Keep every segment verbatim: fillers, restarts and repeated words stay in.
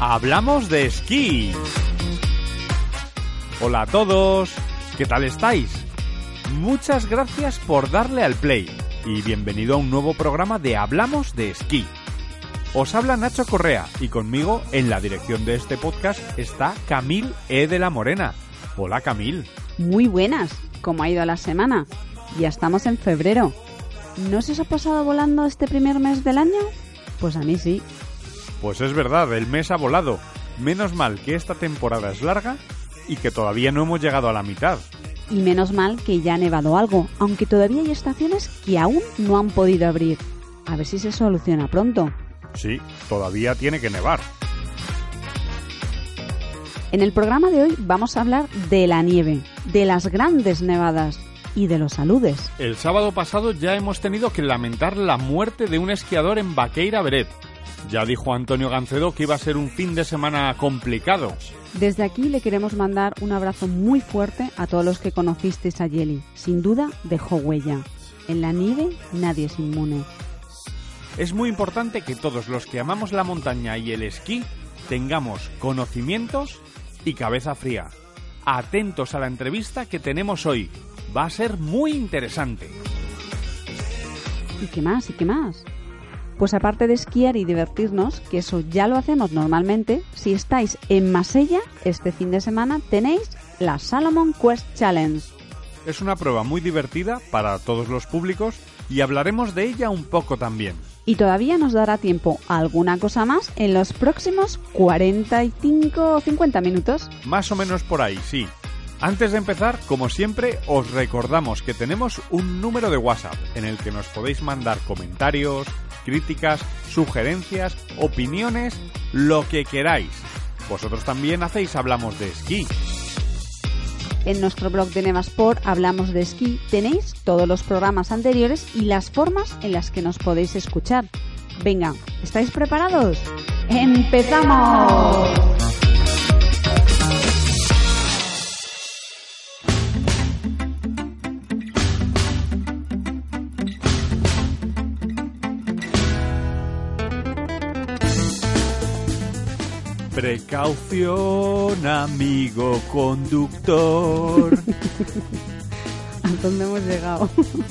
Hablamos de esquí. Hola a todos, ¿qué tal estáis? Muchas gracias por darle al play y bienvenido a un nuevo programa de Hablamos de esquí. Os habla Nacho Correa y conmigo en la dirección de este podcast está Camil E. de la Morena. Hola Camil. Muy buenas, ¿cómo ha ido la semana? Ya estamos en febrero. ¿No se os ha pasado volando este primer mes del año? Pues a mí sí. Pues es verdad, el mes ha volado. Menos mal que esta temporada es larga y que todavía no hemos llegado a la mitad. Y menos mal que ya ha nevado algo, aunque todavía hay estaciones que aún no han podido abrir. A ver si se soluciona pronto. Sí, todavía tiene que nevar. En el programa de hoy vamos a hablar de la nieve, de las grandes nevadas y de los aludes. El sábado pasado ya hemos tenido que lamentar la muerte de un esquiador en Baqueira Beret. Ya dijo Antonio Gancedo que iba a ser un fin de semana complicado. Desde aquí le queremos mandar un abrazo muy fuerte a todos los que conocisteis a Yeli. Sin duda dejó huella. En la nieve nadie es inmune. Es muy importante que todos los que amamos la montaña y el esquí tengamos conocimientos y cabeza fría. Atentos a la entrevista que tenemos hoy. Va a ser muy interesante. ¿Y qué más? ¿Y qué más? Pues aparte de esquiar y divertirnos, que eso ya lo hacemos normalmente, si estáis en Masella, este fin de semana tenéis la Salomon Quest Challenge. Es una prueba muy divertida para todos los públicos y hablaremos de ella un poco también. Y todavía nos dará tiempo a alguna cosa más en los próximos cuarenta y cinco o cincuenta minutos. Más o menos por ahí, sí. Antes de empezar, como siempre, os recordamos que tenemos un número de WhatsApp en el que nos podéis mandar comentarios, críticas, sugerencias, opiniones, lo que queráis. Vosotros también hacéis Hablamos de Esquí. En nuestro blog de Nevasport, Hablamos de Esquí, tenéis todos los programas anteriores y las formas en las que nos podéis escuchar. Venga, ¿estáis preparados? ¡Empezamos! Precaución, amigo conductor. ¿A dónde hemos llegado?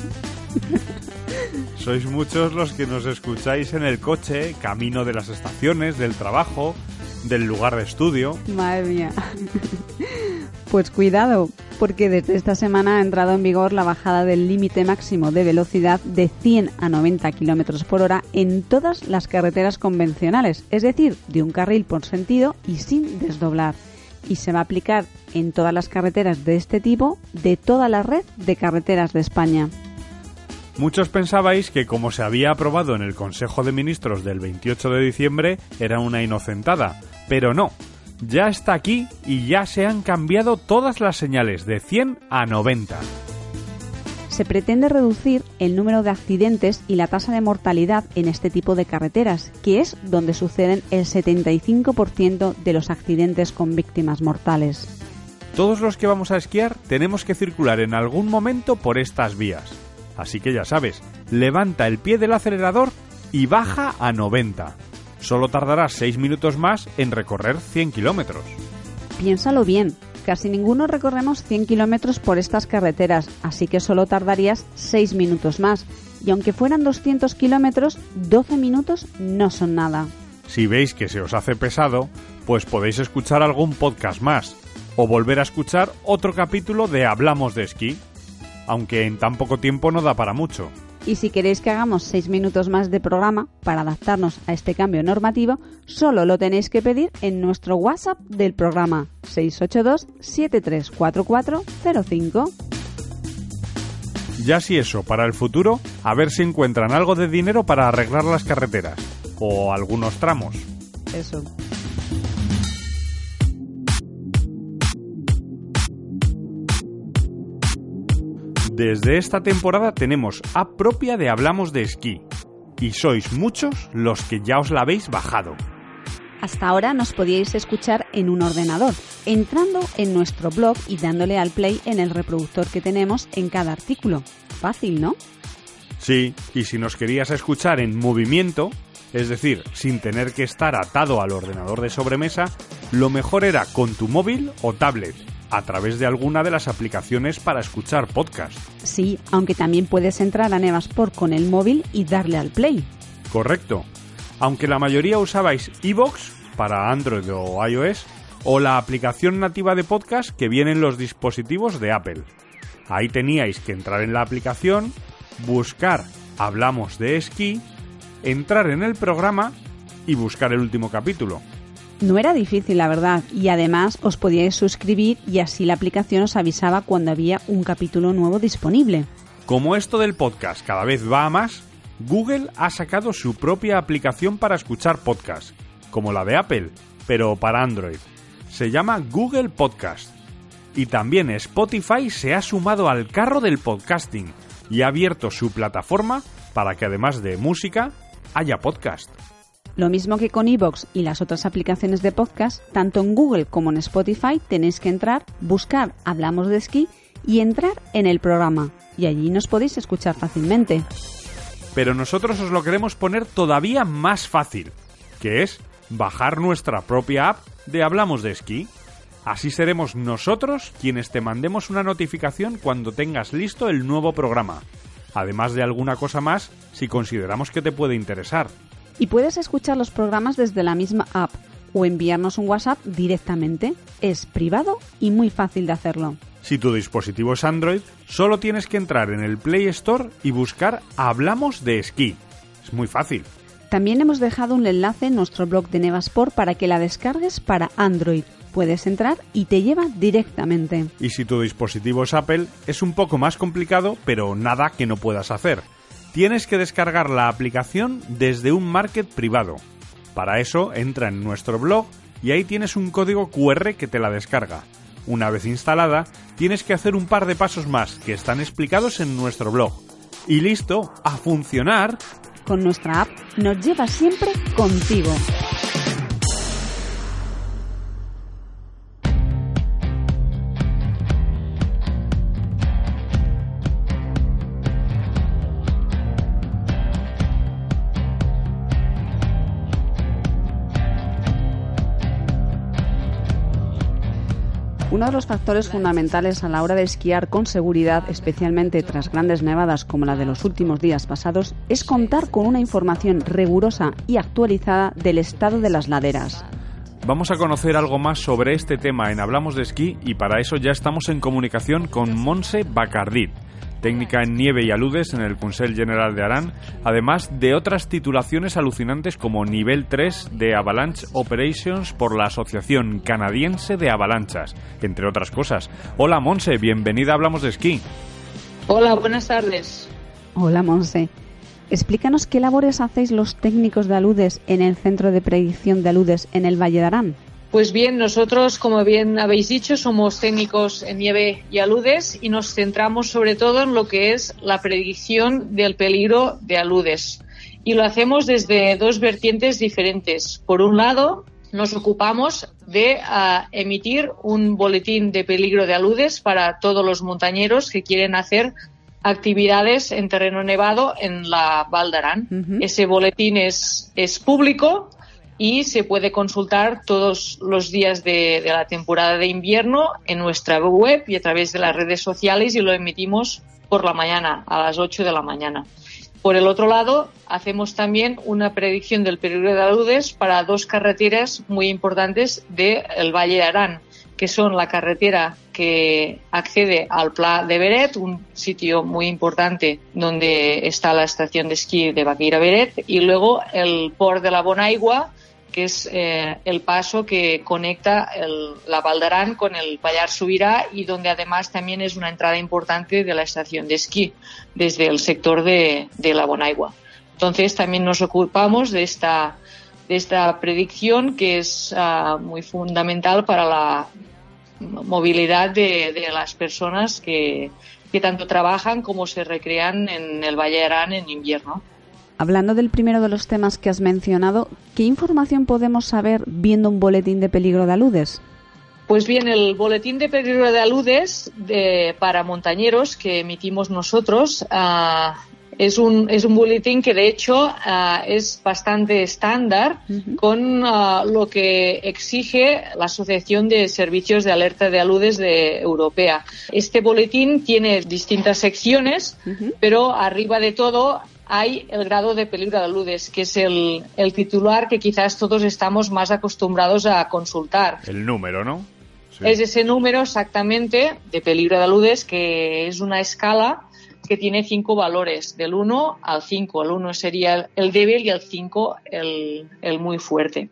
Sois muchos los que nos escucháis en el coche, camino de las estaciones, del trabajo, del lugar de estudio. Madre mía. Pues cuidado, porque desde esta semana ha entrado en vigor la bajada del límite máximo de velocidad de cien a noventa kilómetros por hora en todas las carreteras convencionales, es decir, de un carril por sentido y sin desdoblar. Y se va a aplicar en todas las carreteras de este tipo de toda la red de carreteras de España. Muchos pensabais que como se había aprobado en el Consejo de Ministros del veintiocho de diciembre era una inocentada, pero no. Ya está aquí y ya se han cambiado todas las señales de cien a noventa. Se pretende reducir el número de accidentes y la tasa de mortalidad en este tipo de carreteras, que es donde suceden el setenta y cinco por ciento de los accidentes con víctimas mortales. Todos los que vamos a esquiar tenemos que circular en algún momento por estas vías. Así que ya sabes, levanta el pie del acelerador y baja a noventa. Solo tardarás seis minutos más en recorrer cien kilómetros. Piénsalo bien, casi ninguno recorremos cien kilómetros por estas carreteras, así que solo tardarías seis minutos más. Y aunque fueran doscientos kilómetros, doce minutos no son nada. Si veis que se os hace pesado, pues podéis escuchar algún podcast más, o volver a escuchar otro capítulo de Hablamos de Esquí, aunque en tan poco tiempo no da para mucho. Y si queréis que hagamos seis minutos más de programa para adaptarnos a este cambio normativo, solo lo tenéis que pedir en nuestro WhatsApp del programa seis ocho dos, siete tres cuatro cuatro cero cinco. Ya si eso, para el futuro, a ver si encuentran algo de dinero para arreglar las carreteras, o algunos tramos. Eso. Desde esta temporada tenemos app propia de Hablamos de Esquí y sois muchos los que ya os la habéis bajado. Hasta ahora nos podíais escuchar en un ordenador, entrando en nuestro blog y dándole al play en el reproductor que tenemos en cada artículo. Fácil, ¿no? Sí, y si nos querías escuchar en movimiento, Es decir, sin tener que estar atado al ordenador de sobremesa, lo mejor era con tu móvil o tablet, a través de alguna de las aplicaciones para escuchar podcast. Sí, aunque también puedes entrar a Nevasport con el móvil y darle al play. Correcto. Aunque la mayoría usabais iVoox para Android o iOS, o la aplicación nativa de podcast que viene en los dispositivos de Apple. Ahí teníais que entrar en la aplicación, buscar Hablamos de Esquí, entrar en el programa y buscar el último capítulo. No era difícil, la verdad, y además os podíais suscribir y así la aplicación os avisaba cuando había un capítulo nuevo disponible. Como esto del podcast cada vez va a más, Google ha sacado su propia aplicación para escuchar podcasts, como la de Apple, pero para Android. Se llama Google Podcast. Y también Spotify se ha sumado al carro del podcasting y ha abierto su plataforma para que además de música, haya podcast. Lo mismo que con iVoox y las otras aplicaciones de podcast, tanto en Google como en Spotify tenéis que entrar, buscar Hablamos de Esquí y entrar en el programa. Y allí nos podéis escuchar fácilmente. Pero nosotros os lo queremos poner todavía más fácil, que es bajar nuestra propia app de Hablamos de Esquí. Así seremos nosotros quienes te mandemos una notificación cuando tengas listo el nuevo programa. Además de alguna cosa más, si consideramos que te puede interesar. Y puedes escuchar los programas desde la misma app o enviarnos un WhatsApp directamente. Es privado y muy fácil de hacerlo. Si tu dispositivo es Android, solo tienes que entrar en el Play Store y buscar Hablamos de Esquí. Es muy fácil. También hemos dejado un enlace en nuestro blog de Nevasport para que la descargues para Android. Puedes entrar y te lleva directamente. Y si tu dispositivo es Apple, es un poco más complicado, pero nada que no puedas hacer. Tienes que descargar la aplicación desde un market privado. Para eso, entra en nuestro blog y ahí tienes un código cu erre que te la descarga. Una vez instalada, tienes que hacer un par de pasos más que están explicados en nuestro blog. Y listo, a funcionar. Con nuestra app nos lleva siempre contigo. Uno de los factores fundamentales a la hora de esquiar con seguridad, especialmente tras grandes nevadas como la de los últimos días pasados, es contar con una información rigurosa y actualizada del estado de las laderas. Vamos a conocer algo más sobre este tema en Hablamos de Esquí y para eso ya estamos en comunicación con Montse Bacardit, técnica en nieve y aludes en el Consell General de Aran, además de otras titulaciones alucinantes como nivel tres de Avalanche Operations por la Asociación Canadiense de Avalanchas, entre otras cosas. Hola Montse, bienvenida a Hablamos de Esquí. Hola, buenas tardes. Hola Montse. Explícanos qué labores hacéis los técnicos de aludes en el Centro de Predicción de Aludes en el Valle de Arán. Pues bien, nosotros, como bien habéis dicho, somos técnicos en nieve y aludes y nos centramos sobre todo en lo que es la predicción del peligro de aludes. Y lo hacemos desde dos vertientes diferentes. Por un lado, nos ocupamos de uh, emitir un boletín de peligro de aludes para todos los montañeros que quieren hacer actividades en terreno nevado en la Val d'Aran. Uh-huh. Ese boletín es, es público y se puede consultar todos los días de, de la temporada de invierno en nuestra web y a través de las redes sociales, y lo emitimos por la mañana, a las ocho de la mañana. Por el otro lado, hacemos también una predicción del peligro de aludes para dos carreteras muy importantes del Valle de Arán, que son la carretera que accede al Pla de Beret, un sitio muy importante donde está la estación de esquí de Baqueira Beret, y luego el Port de la Bonaigua, que es eh, el paso que conecta el, la Val d'Aran con el Pallars Sobirà y donde además también es una entrada importante de la estación de esquí desde el sector de, de la Bonaigua. Entonces también nos ocupamos de esta, de esta predicción que es uh, muy fundamental para la movilidad de, de las personas que, que tanto trabajan como se recrean en el Valle de Arán en invierno. Hablando del primero de los temas que has mencionado, ¿qué información podemos saber viendo un boletín de peligro de aludes? Pues bien, el boletín de peligro de aludes de, para montañeros que emitimos nosotros uh, Es un, es un boletín que de hecho uh, es bastante estándar uh-huh. con uh, lo que exige la Asociación de Servicios de Alerta de Aludes de Europea. Este boletín tiene distintas secciones, uh-huh. pero arriba de todo hay el grado de peligro de aludes, que es el, el titular que quizás todos estamos más acostumbrados a consultar. El número, ¿no? Sí. Es ese número exactamente de peligro de aludes, que es una escala que tiene cinco valores, del uno al cinco. El uno sería el débil y el cinco el, el muy fuerte.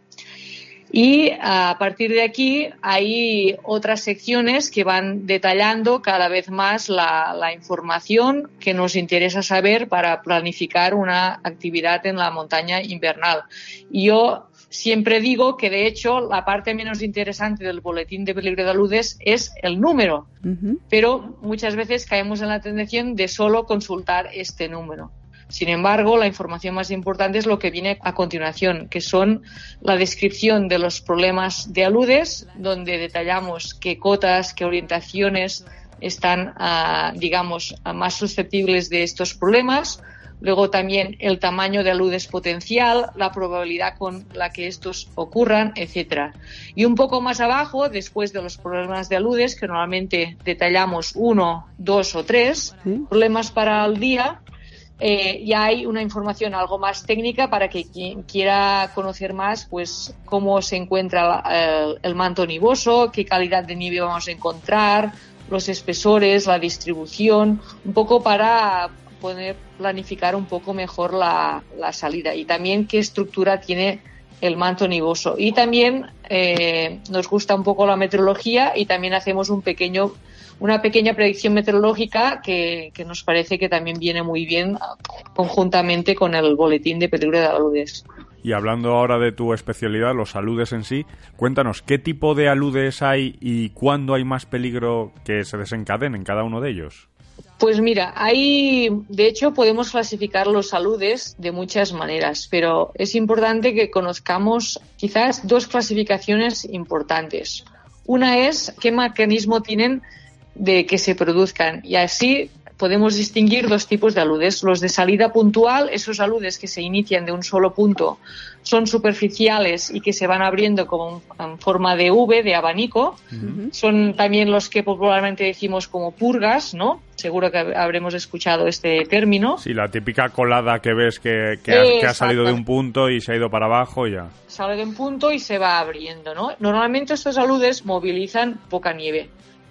Y a partir de aquí hay otras secciones que van detallando cada vez más la, la información que nos interesa saber para planificar una actividad en la montaña invernal. Y yo siempre digo que, de hecho, la parte menos interesante del boletín de peligro de aludes es el número, uh-huh. pero muchas veces caemos en la tentación de solo consultar este número. Sin embargo, la información más importante es lo que viene a continuación, que son la descripción de los problemas de aludes, donde detallamos qué cotas, qué orientaciones están, uh, digamos, más susceptibles de estos problemas. Luego también el tamaño de aludes potencial, la probabilidad con la que estos ocurran, etcétera. Y un poco más abajo, después de los problemas de aludes, que normalmente detallamos uno, dos o tres ¿Sí? problemas para el día, eh, ya hay una información algo más técnica para que quien quiera conocer más, pues cómo se encuentra el, el manto nevoso, qué calidad de nieve vamos a encontrar, los espesores, la distribución, un poco para poder planificar un poco mejor la, la salida, y también qué estructura tiene el manto nevoso. Y también eh, nos gusta un poco la meteorología, y también hacemos un pequeño, una pequeña predicción meteorológica que, que nos parece que también viene muy bien conjuntamente con el boletín de peligro de aludes. Y hablando ahora de tu especialidad, los aludes en sí, cuéntanos, ¿qué tipo de aludes hay y cuándo hay más peligro que se desencadene en cada uno de ellos? Pues mira, hay, de hecho podemos clasificar los aludes de muchas maneras, pero es importante que conozcamos quizás dos clasificaciones importantes. Una es qué mecanismo tienen de que se produzcan, y así podemos distinguir dos tipos de aludes. Los de salida puntual, esos aludes que se inician de un solo punto, son superficiales y que se van abriendo como en forma de V, de abanico. Uh-huh. Son también los que popularmente decimos como purgas, ¿no? Seguro que habremos escuchado este término. Sí, la típica colada que ves que, que, ha, que ha salido de un punto y se ha ido para abajo y ya. Sale de un punto y se va abriendo, ¿no? Normalmente estos aludes movilizan poca nieve.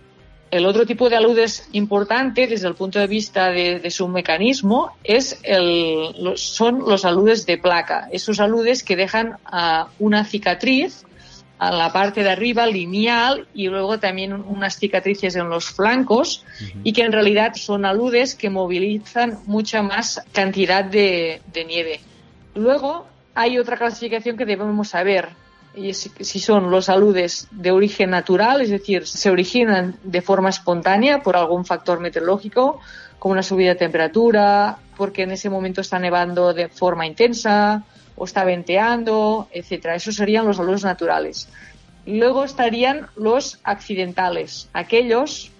El otro tipo de aludes importante desde el punto de vista de, de su mecanismo es el, los, son los aludes de placa. Esos aludes que dejan uh, una cicatriz a la parte de arriba, lineal, y luego también unas cicatrices en los flancos, uh-huh. y que en realidad son aludes que movilizan mucha más cantidad de, de nieve. Luego hay otra clasificación que debemos saber, y si son los aludes de origen natural, es decir, se originan de forma espontánea por algún factor meteorológico, como una subida de temperatura, porque en ese momento está nevando de forma intensa o está venteando, etcétera. Esos serían los aludes naturales. Y luego estarían los accidentales, aquellos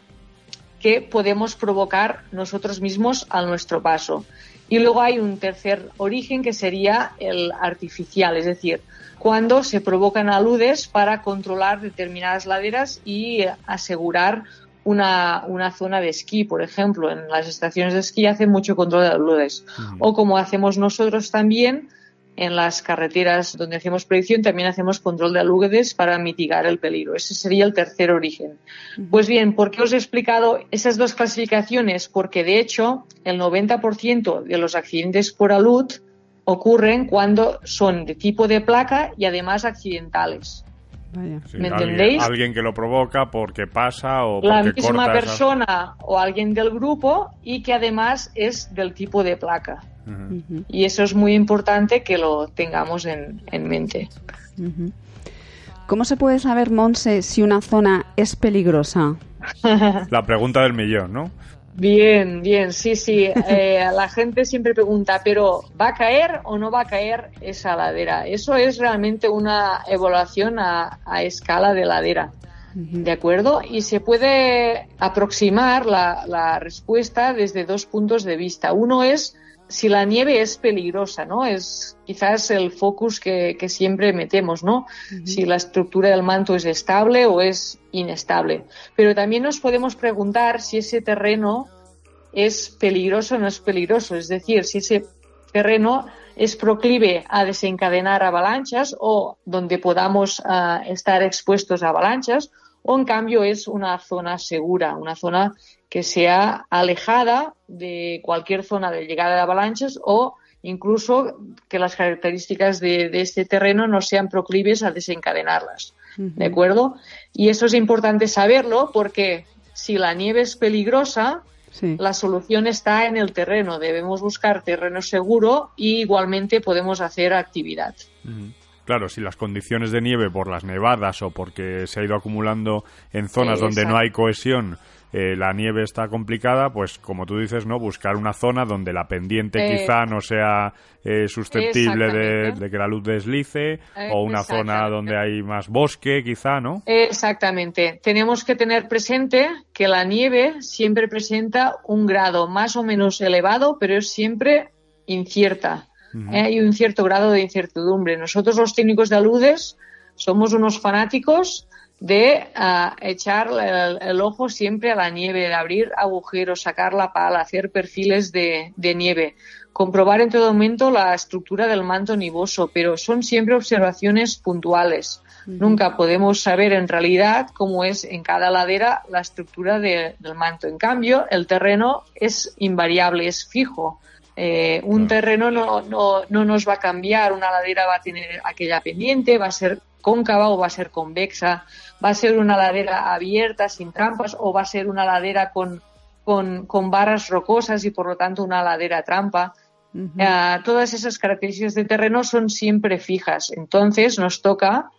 que podemos provocar nosotros mismos a nuestro paso. Y luego hay un tercer origen que sería el artificial, es decir, cuando se provocan aludes para controlar determinadas laderas y asegurar una, una zona de esquí. Por ejemplo, en las estaciones de esquí hacen mucho control de aludes. Uh-huh. O como hacemos nosotros también, en las carreteras donde hacemos predicción también hacemos control de aludes para mitigar el peligro. Ese sería el tercer origen. Uh-huh. Pues bien, ¿por qué os he explicado esas dos clasificaciones? Porque de hecho el noventa por ciento de los accidentes por alud ocurren cuando son de tipo de placa y además accidentales. Vaya. Sí, ¿Me alguien, entendéis? Alguien que lo provoca porque pasa o la porque misma corta persona esa... o alguien del grupo y que además es del tipo de placa. Uh-huh. Uh-huh. Y eso es muy importante que lo tengamos en, en mente. Uh-huh. ¿Cómo se puede saber, Montse, si una zona es peligrosa? La pregunta del millón, ¿no? Bien, bien, sí, sí. Eh, la gente siempre pregunta, pero ¿va a caer o no va a caer esa ladera? Eso es realmente una evaluación a, a escala de ladera, ¿de acuerdo? Y se puede aproximar la, la respuesta desde dos puntos de vista. Uno es si la nieve es peligrosa, ¿no? Es quizás el focus que, que siempre metemos, ¿no? Uh-huh. Si la estructura del manto es estable o es inestable. Pero también nos podemos preguntar si ese terreno es peligroso o no es peligroso. Es decir, si ese terreno es proclive a desencadenar avalanchas o donde podamos uh, estar expuestos a avalanchas, o en cambio es una zona segura, una zona que sea alejada de cualquier zona de llegada de avalanchas o incluso que las características de, de este terreno no sean proclives a desencadenarlas. Uh-huh. ¿De acuerdo? Y eso es importante saberlo porque si la nieve es peligrosa, sí, la solución está en el terreno. Debemos buscar terreno seguro y igualmente podemos hacer actividad. Uh-huh. Claro, si las condiciones de nieve por las nevadas o porque se ha ido acumulando en zonas eh, donde no hay cohesión, eh, la nieve está complicada, pues como tú dices, ¿no? Buscar una zona donde la pendiente eh, quizá no sea eh, susceptible de, de que la luz deslice, eh, o una zona donde hay más bosque quizá, ¿no? Exactamente. Tenemos que tener presente que la nieve siempre presenta un grado más o menos elevado, pero es siempre incierta. Uh-huh. Eh, hay un cierto grado de incertidumbre. Nosotros los técnicos de aludes somos unos fanáticos de uh, echar el, el ojo siempre a la nieve, de abrir agujeros, sacar la pala, hacer perfiles de, de nieve, comprobar en todo momento la estructura del manto nevoso, pero son siempre observaciones puntuales. Uh-huh. Nunca podemos saber en realidad cómo es en cada ladera la estructura de, del manto. En cambio, el terreno es invariable, es fijo. Eh, un terreno no, no, no nos va a cambiar, una ladera va a tener aquella pendiente, va a ser cóncava o va a ser convexa, va a ser una ladera abierta, sin trampas, o va a ser una ladera con, con, con barras rocosas y por lo tanto una ladera trampa. Uh-huh. Eh, todas esas características de terreno son siempre fijas. Entonces nos toca,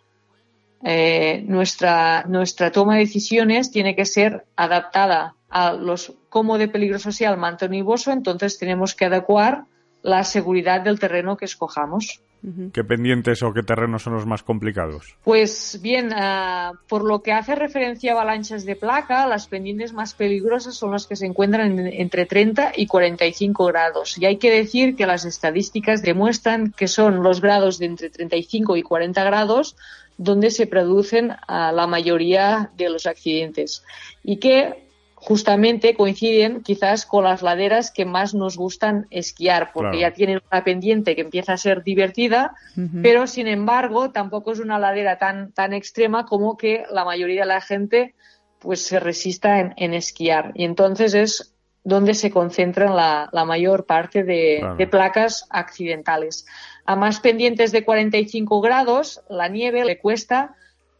eh, nuestra, nuestra toma de decisiones tiene que ser adaptada a los cómo de peligroso sea el manto nevoso, entonces tenemos que adecuar la seguridad del terreno que escojamos. ¿Qué pendientes o qué terrenos son los más complicados? Pues bien, uh, por lo que hace referencia a avalanchas de placa, las pendientes más peligrosas son las que se encuentran en, entre treinta y cuarenta y cinco grados. Y hay que decir que las estadísticas demuestran que son los grados de entre treinta y cinco y cuarenta grados donde se producen uh, la mayoría de los accidentes. Y que justamente coinciden quizás con las laderas que más nos gustan esquiar, porque claro, ya tienen una pendiente que empieza a ser divertida, uh-huh, pero sin embargo tampoco es una ladera tan, tan extrema como que la mayoría de la gente pues se resista en, en esquiar. Y entonces es donde se concentran la, la mayor parte de, claro, de placas accidentales. A más pendientes de cuarenta y cinco grados, la nieve le cuesta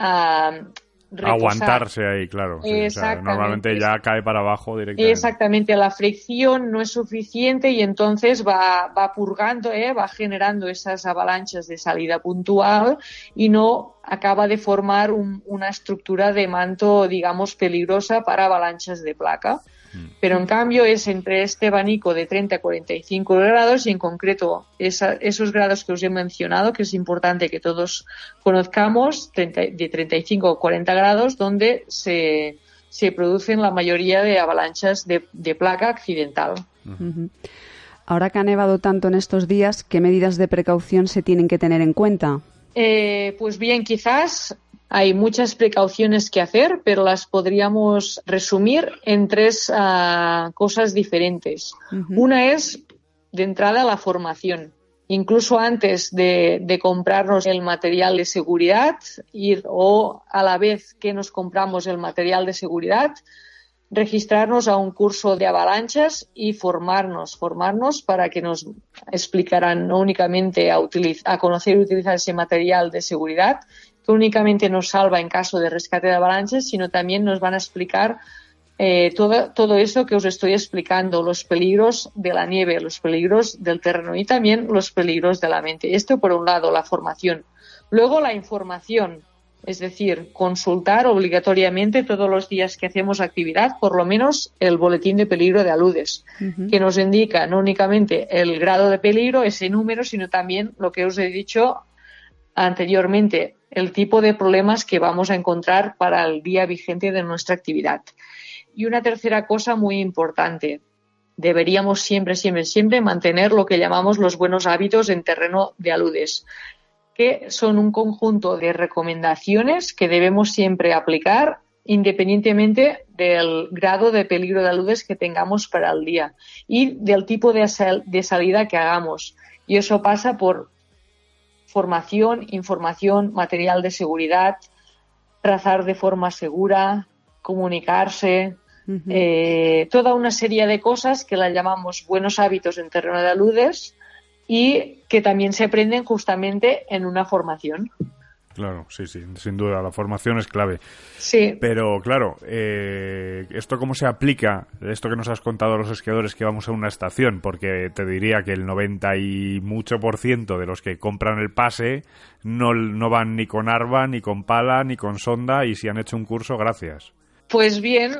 uh, reposar. Aguantarse ahí, claro. Sí, o sea, normalmente ya cae para abajo directamente. Exactamente, la fricción no es suficiente y entonces va, va purgando, ¿eh? va generando esas avalanchas de salida puntual y no acaba de formar un, una estructura de manto, digamos, peligrosa para avalanchas de placa. Pero en cambio es entre este abanico de treinta a cuarenta y cinco grados y en concreto esa, esos grados que os he mencionado, que es importante que todos conozcamos, treinta, de treinta y cinco a cuarenta grados, donde se, se producen la mayoría de avalanchas de, de placa accidental. Uh-huh. Ahora que ha nevado tanto en estos días, ¿qué medidas de precaución se tienen que tener en cuenta? Eh, pues bien, quizás hay muchas precauciones que hacer, pero las podríamos resumir en tres uh, cosas diferentes. Uh-huh. Una es, de entrada, la formación. Incluso antes de, de comprarnos el material de seguridad, ir o a la vez que nos compramos el material de seguridad, registrarnos a un curso de avalanchas y formarnos, formarnos para que nos explicaran no únicamente a, utiliz- a conocer y utilizar ese material de seguridad, que únicamente nos salva en caso de rescate de avalanchas, sino también nos van a explicar eh, todo, todo eso que os estoy explicando, los peligros de la nieve, los peligros del terreno y también los peligros de la mente. Esto por un lado, la formación. Luego la información, es decir, consultar obligatoriamente todos los días que hacemos actividad, por lo menos el boletín de peligro de aludes, uh-huh, que nos indica no únicamente el grado de peligro, ese número, sino también lo que os he dicho anteriormente, el tipo de problemas que vamos a encontrar para el día vigente de nuestra actividad. Y una tercera cosa muy importante, deberíamos siempre, siempre, siempre mantener lo que llamamos los buenos hábitos en terreno de aludes, que son un conjunto de recomendaciones que debemos siempre aplicar independientemente del grado de peligro de aludes que tengamos para el día y del tipo de, sal- de salida que hagamos. Y eso pasa por formación, información, material de seguridad, trazar de forma segura, comunicarse, uh-huh. eh, toda una serie de cosas que las llamamos buenos hábitos en terreno de aludes y que también se aprenden justamente en una formación. Claro, sí, sí, sin duda, la formación es clave. Sí. Pero, claro, eh, ¿esto cómo se aplica? Esto que nos has contado a los esquiadores que vamos a una estación, porque te diría que el noventa y mucho por ciento de los que compran el pase no, no van ni con arva, ni con pala, ni con sonda, y si han hecho un curso, gracias. Pues bien,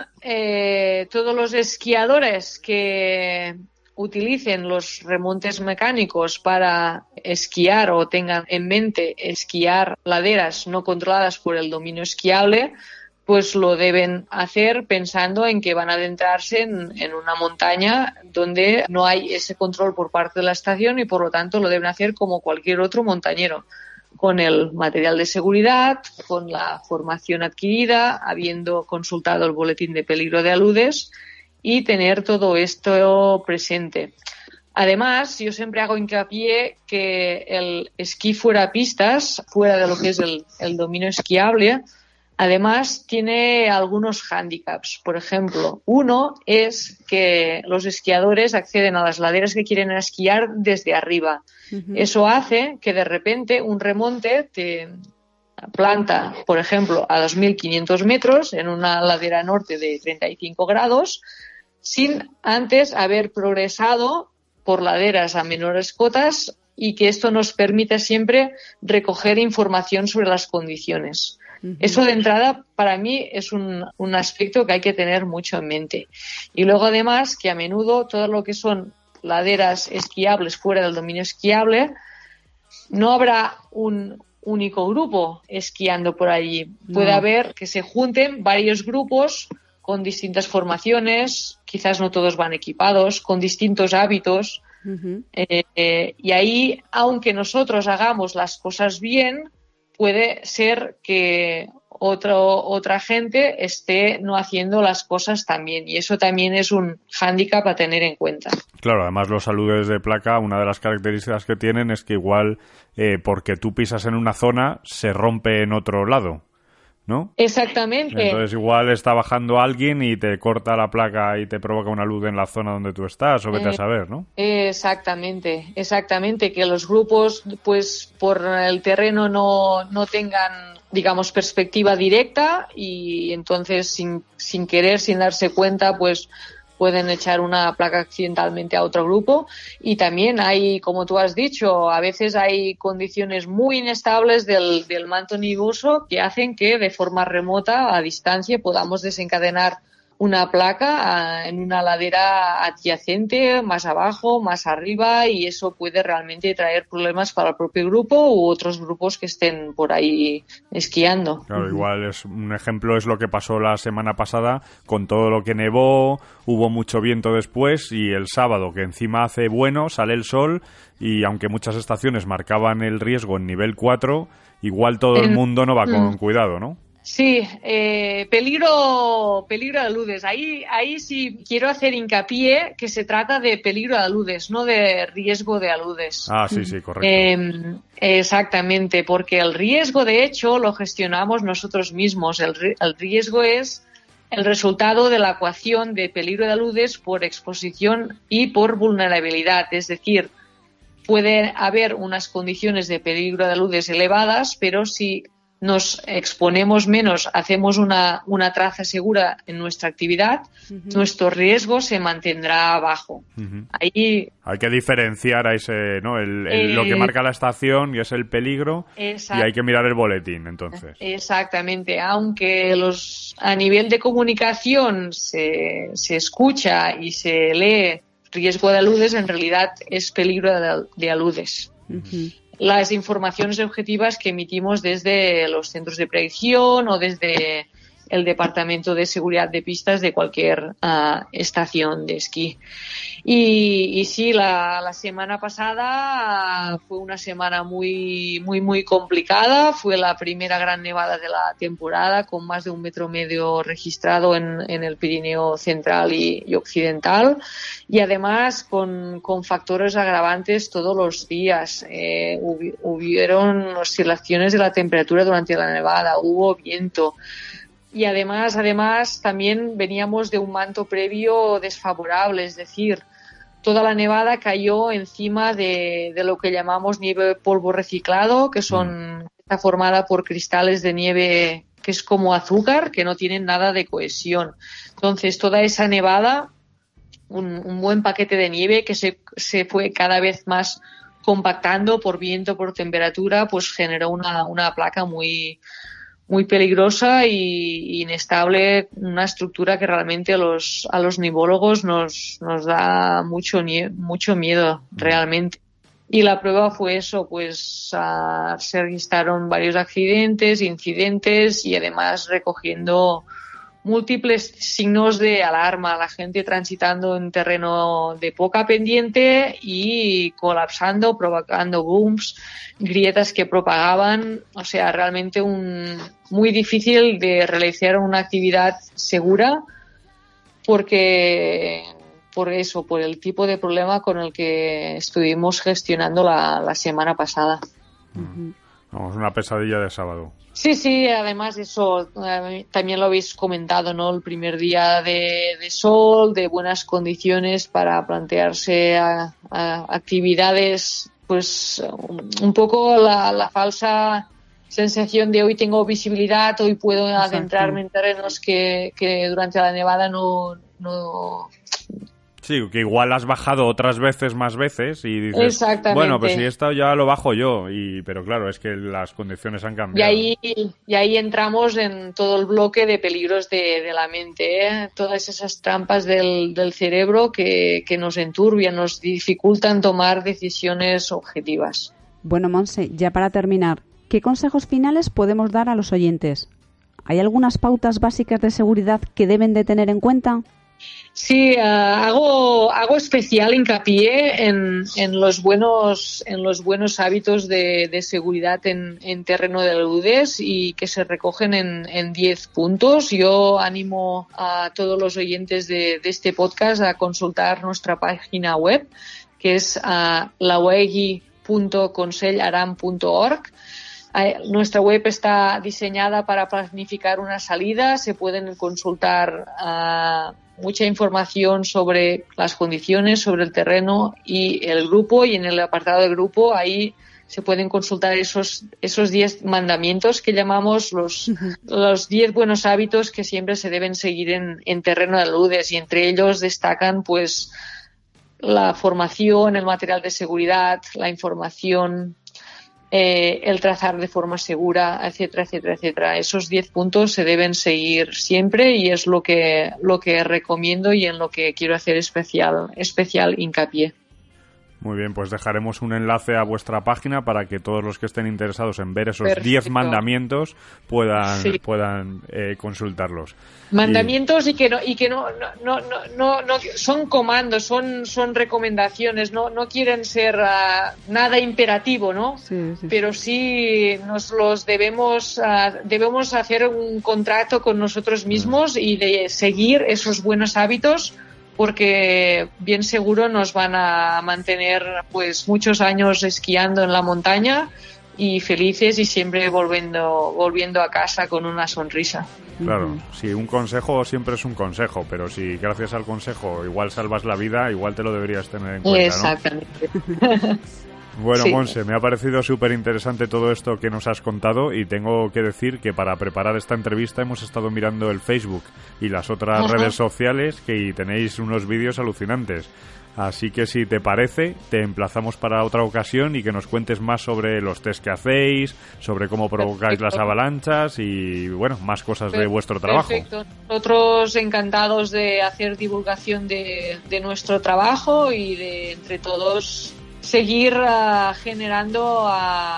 eh, todos los esquiadores que utilicen los remontes mecánicos para esquiar o tengan en mente esquiar laderas no controladas por el dominio esquiable, pues lo deben hacer pensando en que van a adentrarse en, en una montaña donde no hay ese control por parte de la estación y por lo tanto lo deben hacer como cualquier otro montañero, con el material de seguridad, con la formación adquirida, habiendo consultado el boletín de peligro de aludes y tener todo esto presente. Además, yo siempre hago hincapié que el esquí fuera pistas, fuera de lo que es el, el dominio esquiable, además tiene algunos hándicaps. Por ejemplo, uno es que los esquiadores acceden a las laderas que quieren esquiar desde arriba. Uh-huh. Eso hace que de repente un remonte te planta, por ejemplo, a dos mil quinientos metros en una ladera norte de treinta y cinco grados, sin antes haber progresado por laderas a menores cotas y que esto nos permite siempre recoger información sobre las condiciones. Uh-huh. Eso de entrada para mí es un, un aspecto que hay que tener mucho en mente. Y luego además que a menudo todo lo que son laderas esquiables fuera del dominio esquiable, no habrá un único grupo esquiando por allí. No. Puede haber que se junten varios grupos con distintas formaciones, quizás no todos van equipados, con distintos hábitos. Uh-huh. eh, eh, y ahí, aunque nosotros hagamos las cosas bien, puede ser que otro, otra gente esté no haciendo las cosas tan bien. Y eso también es un hándicap a tener en cuenta. Claro, además los aludes de placa, una de las características que tienen es que igual eh, porque tú pisas en una zona, se rompe en otro lado, ¿no? Exactamente. Entonces igual está bajando alguien y te corta la placa y te provoca una luz en la zona donde tú estás, o vete eh, a saber, ¿no? Exactamente, exactamente, que los grupos pues por el terreno no, no tengan, digamos, perspectiva directa y entonces sin, sin querer, sin darse cuenta, pues pueden echar una placa accidentalmente a otro grupo. Y también hay, como tú has dicho, a veces hay condiciones muy inestables del, del manto nebuloso que hacen que de forma remota, a distancia, podamos desencadenar una placa a, en una ladera adyacente, más abajo, más arriba, y eso puede realmente traer problemas para el propio grupo u otros grupos que estén por ahí esquiando. Claro, igual es un ejemplo es lo que pasó la semana pasada con todo lo que nevó, hubo mucho viento después y el sábado, que encima hace bueno, sale el sol y aunque muchas estaciones marcaban el riesgo en nivel cuatro, igual todo el mundo no va con cuidado, ¿no? Sí, eh, peligro, peligro de aludes. Ahí, ahí sí quiero hacer hincapié que se trata de peligro de aludes, no de riesgo de aludes. Ah, sí, sí, correcto. Eh, exactamente, porque el riesgo, de hecho, lo gestionamos nosotros mismos. El, el riesgo es el resultado de la ecuación de peligro de aludes por exposición y por vulnerabilidad. Es decir, puede haber unas condiciones de peligro de aludes elevadas, pero si nos exponemos menos, hacemos una, una traza segura en nuestra actividad, uh-huh. nuestro riesgo se mantendrá bajo. Uh-huh. Ahí hay que diferenciar a ese, ¿no? El, el, eh, lo que marca la estación y es el peligro, exact- y hay que mirar el boletín, entonces. Exactamente, aunque los a nivel de comunicación se, se escucha y se lee riesgo de aludes, en realidad es peligro de, de aludes. Uh-huh. Las informaciones objetivas que emitimos desde los centros de predicción o desde el Departamento de Seguridad de Pistas de cualquier uh, estación de esquí. Y, y sí, la, la semana pasada uh, fue una semana muy, muy, muy complicada. Fue la primera gran nevada de la temporada, con más de un metro medio registrado en, en el Pirineo central y, y occidental. Y además con, con factores agravantes todos los días. Eh, hubi, hubieron oscilaciones de la temperatura durante la nevada, hubo viento. Y además, además, también veníamos de un manto previo desfavorable, es decir, toda la nevada cayó encima de, de lo que llamamos nieve polvo reciclado, que son, está formada por cristales de nieve que es como azúcar, que no tienen nada de cohesión. Entonces, toda esa nevada, un, un buen paquete de nieve que se, se fue cada vez más compactando por viento, por temperatura, pues generó una, una placa muy, muy peligrosa y inestable, una estructura que realmente a los, a los nivólogos nos, nos da mucho, mucho miedo realmente. Y la prueba fue eso, pues uh, se registraron varios accidentes, incidentes y además recogiendo múltiples signos de alarma, la gente transitando en terreno de poca pendiente y colapsando, provocando booms, grietas que propagaban, o sea, realmente un muy difícil de realizar una actividad segura porque por eso, por el tipo de problema con el que estuvimos gestionando la, la semana pasada. Uh-huh. Vamos, una pesadilla de sábado. Sí, sí, además eso eh, también lo habéis comentado, ¿no? El primer día de, de sol, de buenas condiciones para plantearse a, a actividades, pues un, un poco la, la falsa sensación de hoy tengo visibilidad, hoy puedo Exacto. adentrarme en terrenos que, que durante la nevada no... no Sí, que igual has bajado otras veces más veces y dices, bueno, pues si esto ya lo bajo yo, y pero claro, es que las condiciones han cambiado. Y ahí, y ahí entramos en todo el bloque de peligros de, de la mente, ¿eh? Todas esas trampas del, del cerebro que, que nos enturbian, nos dificultan tomar decisiones objetivas. Bueno, Montse, ya para terminar, ¿qué consejos finales podemos dar a los oyentes? ¿Hay algunas pautas básicas de seguridad que deben de tener en cuenta? Sí, uh, hago hago especial hincapié en, en los buenos en los buenos hábitos de, de seguridad en, en terreno de aludes y que se recogen en, en diez puntos. Yo animo a todos los oyentes de, de este podcast a consultar nuestra página web, que es uh, lawegi punto consellaram punto org. Nuestra web está diseñada para planificar una salida. Se pueden consultar uh, mucha información sobre las condiciones, sobre el terreno y el grupo. Y en el apartado de grupo ahí se pueden consultar esos esos diez mandamientos que llamamos los uh-huh. los diez buenos hábitos que siempre se deben seguir en, en terreno de aludes. Y entre ellos destacan pues la formación, el material de seguridad, la información, Eh, el trazar de forma segura, etcétera, etcétera, etcétera. Esos diez puntos se deben seguir siempre y es lo que lo que recomiendo y en lo que quiero hacer especial especial hincapié. Muy bien, pues dejaremos un enlace a vuestra página para que todos los que estén interesados en ver esos diez mandamientos puedan sí. puedan eh, consultarlos. Mandamientos y, y que no y que no no no no no son comandos, son son recomendaciones, no no quieren ser uh, nada imperativo, ¿no? Sí, sí. Pero sí nos los debemos uh, debemos hacer un contrato con nosotros mismos y de seguir esos buenos hábitos, porque bien seguro nos van a mantener pues muchos años esquiando en la montaña y felices y siempre volviendo volviendo a casa con una sonrisa. Claro, sí, un consejo siempre es un consejo, pero si gracias al consejo igual salvas la vida, igual te lo deberías tener en cuenta, Exactamente. ¿no? Bueno, sí. Montse, me ha parecido súper interesante todo esto que nos has contado y tengo que decir que para preparar esta entrevista hemos estado mirando el Facebook y las otras Ajá. redes sociales que tenéis unos vídeos alucinantes. Así que si te parece, te emplazamos para otra ocasión y que nos cuentes más sobre los test que hacéis, sobre cómo provocáis Perfecto. Las avalanchas y, bueno, más cosas de vuestro trabajo. Perfecto. Nosotros encantados de hacer divulgación de, de nuestro trabajo y de, entre todos, seguir uh, generando uh,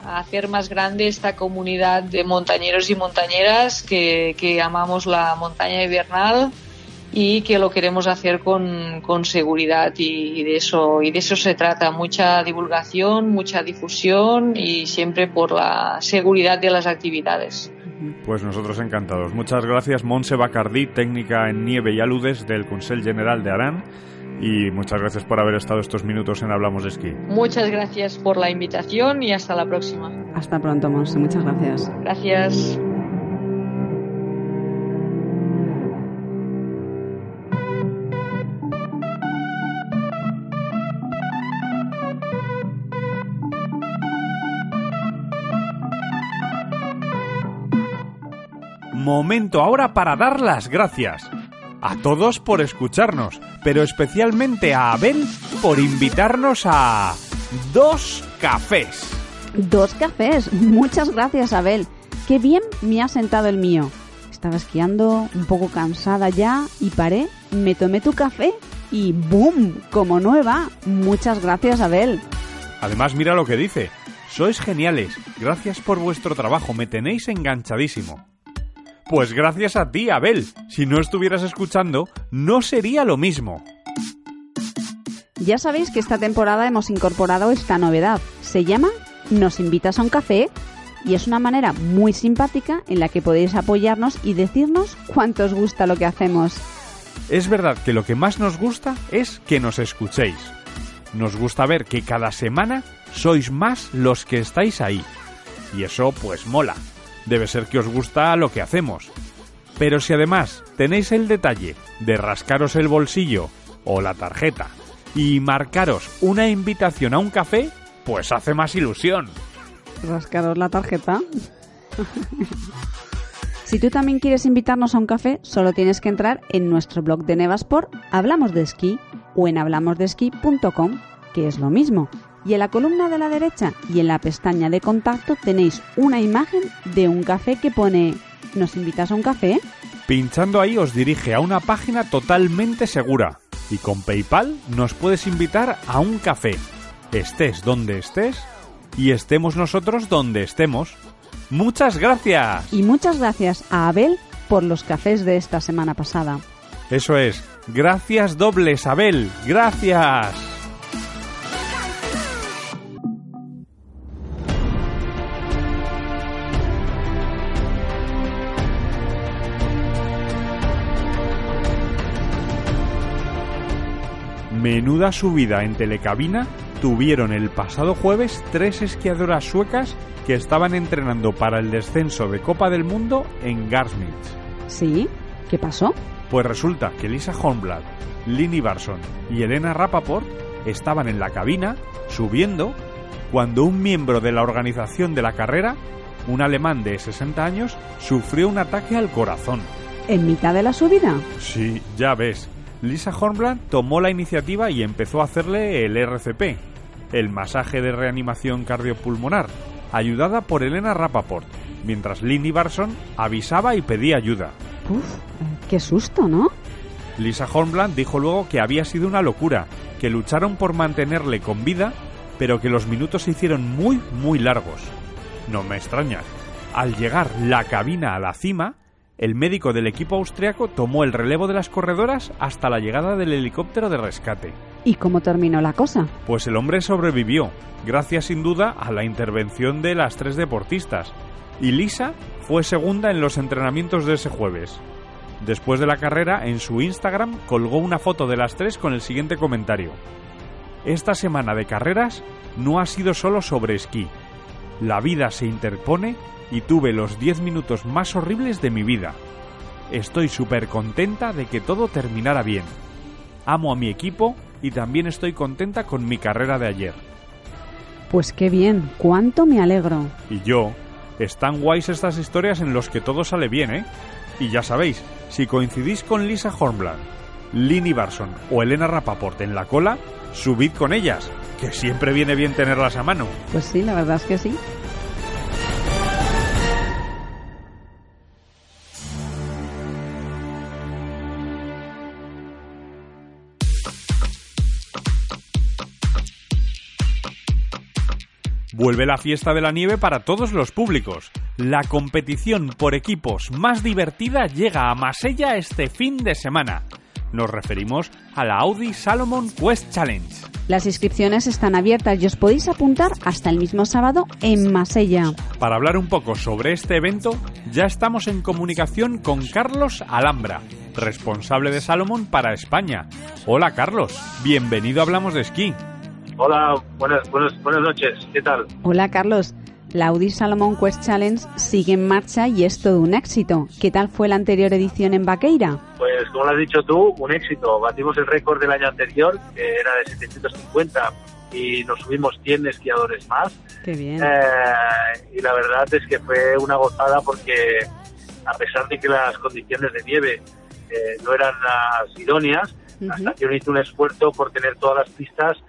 a hacer más grande esta comunidad de montañeros y montañeras que, que amamos la montaña invernal y que lo queremos hacer con, con seguridad y, y de eso y de eso se trata, mucha divulgación, mucha difusión y siempre por la seguridad de las actividades. Pues nosotros encantados. Muchas gracias, Montse Bacardí, técnica en nieve y aludes del Consell General de Aran, y muchas gracias por haber estado estos minutos en Hablamos de Esquí. Muchas gracias por la invitación y hasta la próxima. Hasta pronto, Montse. Muchas gracias. Gracias. Momento ahora para dar las gracias a todos por escucharnos, pero especialmente a Abel por invitarnos a dos cafés. Dos cafés. Muchas gracias, Abel. Qué bien me ha sentado el mío. Estaba esquiando, un poco cansada ya, y paré, me tomé tu café y ¡boom! Como nueva. Muchas gracias, Abel. Además, mira lo que dice. Sois geniales. Gracias por vuestro trabajo. Me tenéis enganchadísimo. Pues gracias a ti, Abel. Si no estuvieras escuchando, no sería lo mismo. Ya sabéis que esta temporada hemos incorporado esta novedad. Se llama Nos invitas a un café y es una manera muy simpática en la que podéis apoyarnos y decirnos cuánto os gusta lo que hacemos. Es verdad que lo que más nos gusta es que nos escuchéis. Nos gusta ver que cada semana sois más los que estáis ahí. Y eso pues mola. Debe ser que os gusta lo que hacemos. Pero si además tenéis el detalle de rascaros el bolsillo o la tarjeta y marcaros una invitación a un café, pues hace más ilusión. ¿Rascaros la tarjeta? Si tú también quieres invitarnos a un café, solo tienes que entrar en nuestro blog de Nevasport, Hablamos de Esquí, o en hablamos de esquí punto com, que es lo mismo. Y en la columna de la derecha y en la pestaña de contacto tenéis una imagen de un café que pone ¿nos invitas a un café? Pinchando ahí os dirige a una página totalmente segura. Y con PayPal nos puedes invitar a un café. Estés donde estés y estemos nosotros donde estemos. ¡Muchas gracias! Y muchas gracias a Abel por los cafés de esta semana pasada. Eso es. Gracias dobles, Abel. ¡Gracias! Menuda subida en telecabina tuvieron el pasado jueves tres esquiadoras suecas que estaban entrenando para el descenso de Copa del Mundo en Garmisch. ¿Sí? ¿Qué pasó? Pues resulta que Lisa Hornblad, Linn Ivarsson y Elena Rappaport estaban en la cabina, subiendo, cuando un miembro de la organización de la carrera, un alemán de sesenta años, sufrió un ataque al corazón. ¿En mitad de la subida? Sí, ya ves. Lisa Hornblad tomó la iniciativa y empezó a hacerle el R C P, el masaje de reanimación cardiopulmonar, ayudada por Elena Rappaport, mientras Linn Ivarsson avisaba y pedía ayuda. Uf, qué susto, ¿no? Lisa Hornblad dijo luego que había sido una locura, que lucharon por mantenerle con vida, pero que los minutos se hicieron muy, muy largos. No me extraña. Al llegar la cabina a la cima, el médico del equipo austriaco tomó el relevo de las corredoras hasta la llegada del helicóptero de rescate. ¿Y cómo terminó la cosa? Pues el hombre sobrevivió, gracias sin duda a la intervención de las tres deportistas. Y Lisa fue segunda en los entrenamientos de ese jueves. Después de la carrera, en su Instagram colgó una foto de las tres con el siguiente comentario: esta semana de carreras no ha sido solo sobre esquí. La vida se interpone y tuve los diez minutos más horribles de mi vida. Estoy súper contenta de que todo terminara bien. Amo a mi equipo y también estoy contenta con mi carrera de ayer. Pues qué bien, cuánto me alegro. Y yo, están guays estas historias en los que todo sale bien, ¿eh? Y ya sabéis, si coincidís con Lisa Hornblad, Linn Ivarsson o Elena Rappaport en la cola, subid con ellas, que siempre viene bien tenerlas a mano. Pues sí, la verdad es que sí. Vuelve la fiesta de la nieve para todos los públicos. La competición por equipos más divertida llega a Masella este fin de semana. Nos referimos a la Audi Salomon Quest Challenge. Las inscripciones están abiertas y os podéis apuntar hasta el mismo sábado en Masella. Para hablar un poco sobre este evento, ya estamos en comunicación con Carlos Alhambra, responsable de Salomon para España. Hola Carlos, bienvenido a Hablamos de Esquí. Hola, buenas, buenas, buenas noches, ¿qué tal? Hola Carlos, la Audi Salomon Quest Challenge sigue en marcha y es todo un éxito. ¿Qué tal fue la anterior edición en Vaqueira? Pues como lo has dicho tú, un éxito. Batimos el récord del año anterior, que era de setecientos cincuenta, y nos subimos cien esquiadores más. Qué bien. Eh, y la verdad es que fue una gozada porque, a pesar de que las condiciones de nieve eh, no eran las idóneas, uh-huh. La estación hizo un esfuerzo por tener todas las pistas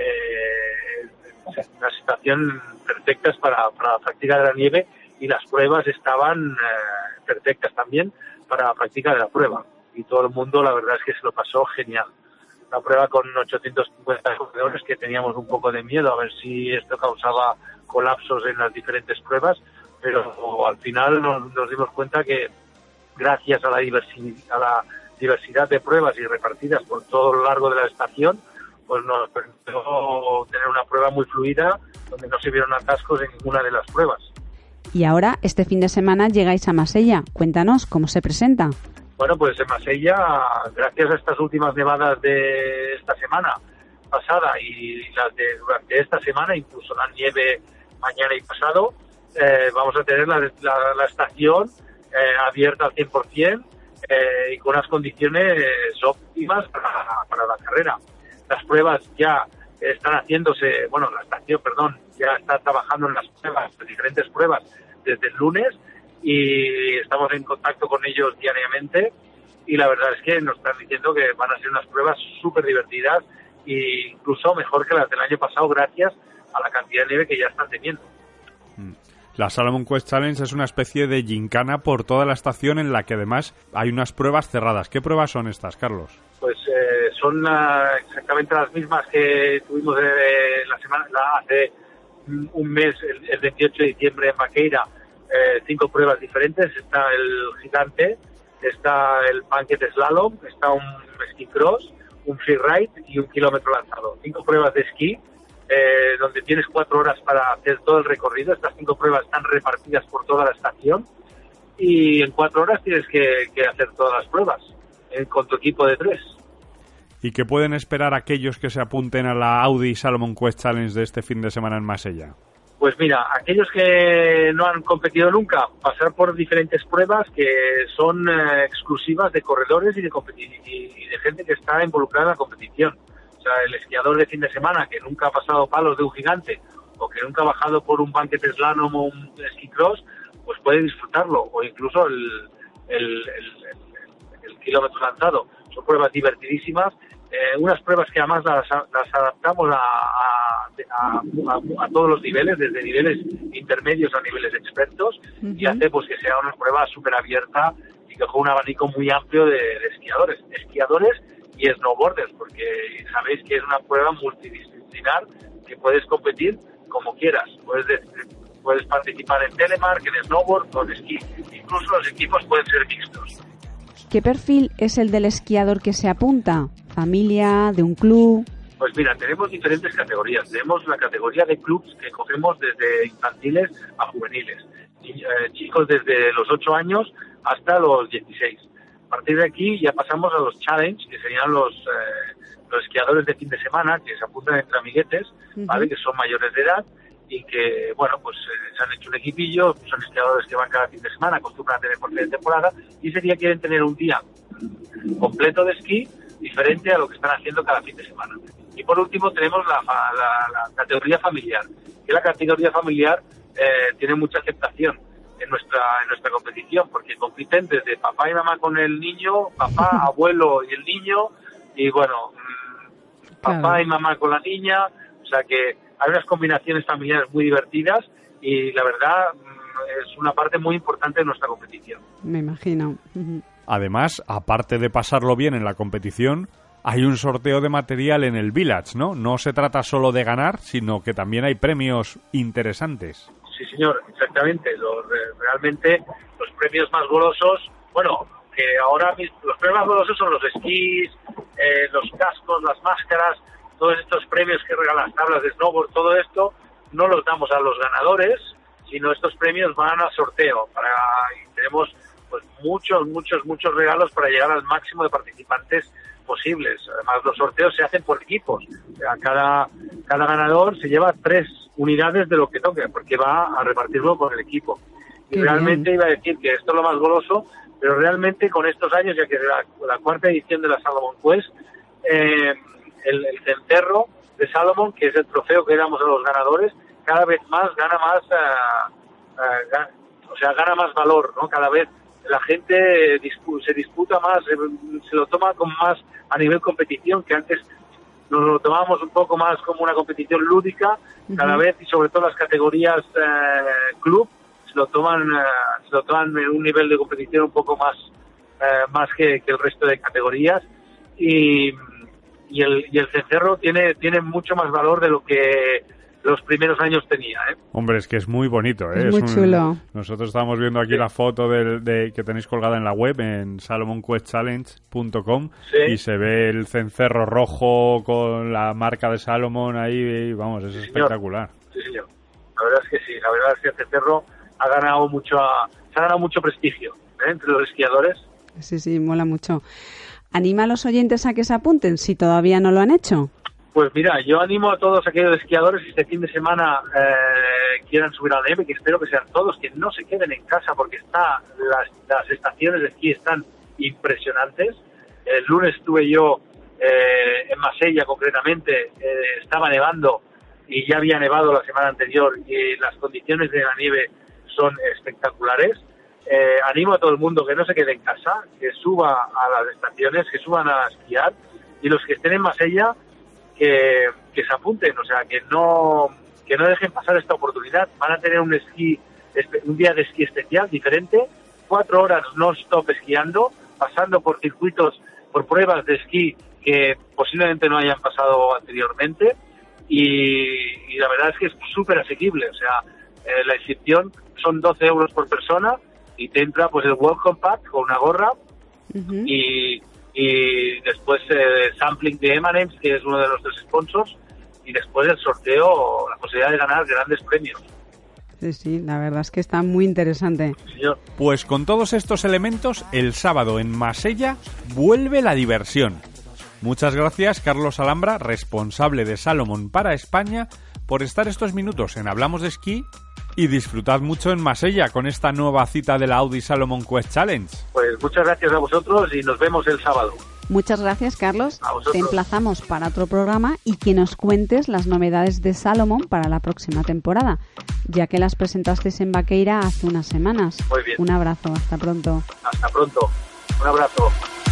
eh, en una situación perfectas para, para la práctica de la nieve, y las pruebas estaban eh, perfectas también para la práctica de la prueba. Y todo el mundo, la verdad es que se lo pasó genial. Una prueba con ochocientos cincuenta corredores, que teníamos un poco de miedo a ver si esto causaba colapsos en las diferentes pruebas, pero al final nos, nos dimos cuenta que gracias a la, diversi- a la diversidad de pruebas y repartidas por todo lo largo de la estación, pues nos permitió tener una prueba muy fluida, donde no se vieron atascos en ninguna de las pruebas. Y ahora, este fin de semana, llegáis a Masella. Cuéntanos, ¿cómo se presenta? Bueno, pues en Masella, gracias a estas últimas nevadas de esta semana pasada y las de durante esta semana, incluso la nieve mañana y pasado, eh, vamos a tener la, la, la estación eh, abierta al cien por ciento eh, y con unas condiciones óptimas para, para la carrera. Las pruebas ya están haciéndose, bueno, la estación, perdón, ya está trabajando en las pruebas, las diferentes pruebas desde el lunes, y estamos en contacto con ellos diariamente, y la verdad es que nos están diciendo que van a ser unas pruebas súper divertidas e incluso mejor que las del año pasado, gracias a la cantidad de nieve que ya están teniendo. La Salomon Quest Challenge es una especie de gincana por toda la estación, en la que además hay unas pruebas cerradas. ¿Qué pruebas son estas, Carlos? Pues eh, son la, exactamente las mismas que tuvimos de la semana la, hace un mes, el, el veintiocho de diciembre en Vaqueira. Eh, cinco pruebas diferentes. Está el gigante, está el bucket slalom, está un ski cross, un freeride y un kilómetro lanzado. Cinco pruebas de esquí, eh, donde tienes cuatro horas para hacer todo el recorrido. Estas cinco pruebas están repartidas por toda la estación, y en cuatro horas tienes que, que hacer todas las pruebas eh, con tu equipo de tres. ¿Y qué pueden esperar aquellos que se apunten a la Audi Salomon Quest Challenge de este fin de semana en Masella? Pues mira, aquellos que no han competido nunca, pasar por diferentes pruebas que son eh, exclusivas de corredores y de, competi- y de gente que está involucrada en la competición. O sea, el esquiador de fin de semana que nunca ha pasado palos de un gigante, o que nunca ha bajado por un bucket slalom o un ski cross, pues puede disfrutarlo, o incluso el, el, el, el, el kilómetro lanzado. Son pruebas divertidísimas, eh, unas pruebas que además las, las adaptamos a, a, a, a, a todos los niveles, desde niveles intermedios a niveles expertos, uh-huh. Y hace pues que sea una prueba súper abierta y que con un abanico muy amplio de, de esquiadores, esquiadores y snowboarders, porque sabéis que es una prueba multidisciplinar que puedes competir como quieras. Puedes, de, puedes participar en telemark, en snowboard o en esquí. Incluso los equipos pueden ser mixtos. ¿Qué perfil es el del esquiador que se apunta? ¿Familia? ¿De un club? Pues mira, tenemos diferentes categorías. Tenemos la categoría de clubs que cogemos desde infantiles a juveniles. Y, eh, chicos desde los ocho años hasta los dieciséis. A partir de aquí ya pasamos a los challenge, que serían los, eh, los esquiadores de fin de semana, que se apuntan entre amiguetes, uh-huh. ¿Vale? Que son mayores de edad y que, bueno, pues eh, se han hecho un equipillo, son esquiadores que van cada fin de semana, acostumbran a tener por de temporada, y ese día quieren tener un día completo de esquí diferente a lo que están haciendo cada fin de semana. Y por último tenemos la, la, la categoría familiar, que la categoría familiar eh, tiene mucha aceptación en nuestra en nuestra competición, porque compiten desde papá y mamá con el niño, papá, abuelo y el niño, y bueno, mmm, papá claro. y mamá con la niña, o sea que hay unas combinaciones familiares muy divertidas y la verdad es una parte muy importante de nuestra competición. Me imagino. Uh-huh. Además, aparte de pasarlo bien en la competición, hay un sorteo de material en el Village, ¿no? No se trata solo de ganar, sino que también hay premios interesantes. Sí, señor, exactamente. Los, realmente los premios más golosos, bueno, que ahora mismo, los premios más golosos son los esquís, eh, los cascos, las máscaras, todos estos premios que regalan, las tablas de snowboard, todo esto no los damos a los ganadores, sino estos premios van a sorteo. Para, y tenemos pues muchos, muchos, muchos regalos para llegar al máximo de participantes posibles. Además, los sorteos se hacen por equipos. O sea, cada, cada ganador se lleva tres unidades de lo que toque, porque va a repartirlo con el equipo. Y Qué realmente bien. Iba a decir que esto es lo más goloso, pero realmente con estos años, ya que es la, la cuarta edición de la Salomon Quest, eh, el, el cencerro de Salomon, que es el trofeo que damos a los ganadores, cada vez más gana más, uh, uh, gana, o sea, gana más valor, ¿no? Cada vez la gente dispu- se disputa más, se, se lo toma como más a nivel competición, que antes nos lo tomábamos un poco más como una competición lúdica, uh-huh. Cada vez, y sobre todo las categorías uh, club, se lo toman uh, se lo toman en un nivel de competición un poco más uh, más que, que el resto de categorías, y, y el y el cencerro tiene tiene mucho más valor de lo que los primeros años tenía, ¿eh? Hombre, es que es muy bonito, ¿eh? Es muy es un... chulo. Nosotros estamos viendo aquí sí. la foto de, de que tenéis colgada en la web, en salomon quest challenge punto com, sí. y se ve el cencerro rojo con la marca de Salomon ahí, y vamos, es sí, espectacular. Señor. Sí, señor. La verdad es que sí, la verdad es que el cencerro ha ganado mucho, se ha ganado mucho prestigio, ¿eh? Entre los esquiadores. Sí, sí, mola mucho. ¿Anima a los oyentes a que se apunten si todavía no lo han hecho? Pues mira, yo animo a todos aquellos esquiadores que este fin de semana eh, quieran subir a la nieve, que espero que sean todos, que no se queden en casa, porque está las, las estaciones de esquí están impresionantes. El lunes estuve yo eh, en Masella concretamente, eh, estaba nevando y ya había nevado la semana anterior y las condiciones de la nieve son espectaculares. Eh, animo a todo el mundo que no se quede en casa, que suba a las estaciones, que suban a esquiar, y los que estén en Masella, Que, que se apunten, o sea, que no que no dejen pasar esta oportunidad. Van a tener un esquí, un día de esquí especial, diferente, cuatro horas non-stop esquiando, pasando por circuitos, por pruebas de esquí que posiblemente no hayan pasado anteriormente, y, y la verdad es que es súper asequible, o sea, eh, la inscripción son doce euros por persona y te entra pues el Welcome Pack con una gorra, uh-huh. y y después eh, sampling de eme and eme's, que es uno de nuestros sponsors, y después el sorteo, la posibilidad de ganar grandes premios. Sí, sí, la verdad es que está muy interesante. Sí, señor. Pues con todos estos elementos, el sábado en Masella vuelve la diversión. Muchas gracias, Carlos Alhambra, responsable de Salomon para España, por estar estos minutos en Hablamos de Esquí, y disfrutad mucho en Masella con esta nueva cita de la Audi Salomon Quest Challenge. Pues muchas gracias a vosotros y nos vemos el sábado. Muchas gracias, Carlos. Te emplazamos para otro programa y que nos cuentes las novedades de Salomon para la próxima temporada, ya que las presentasteis en Vaqueira hace unas semanas. Muy bien. Un abrazo, hasta pronto. Hasta pronto. Un abrazo.